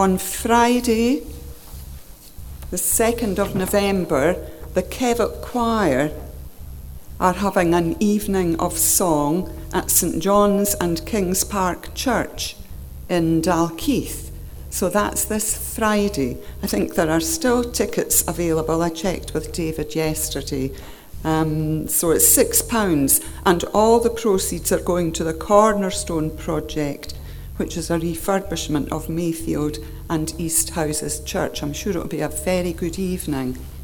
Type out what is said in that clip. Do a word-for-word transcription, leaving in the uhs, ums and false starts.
On Friday, the second of November, the Kevot Choir are having an evening of song at St John's and Kings Park Church in Dalkeith. So that's this Friday. I think there are still tickets available. I checked with David yesterday. Um, so it's six pounds, and all the proceeds are going to the Cornerstone Project, which is a refurbishment of Mayfield and East Houses Church. I'm sure it'll be a very good evening.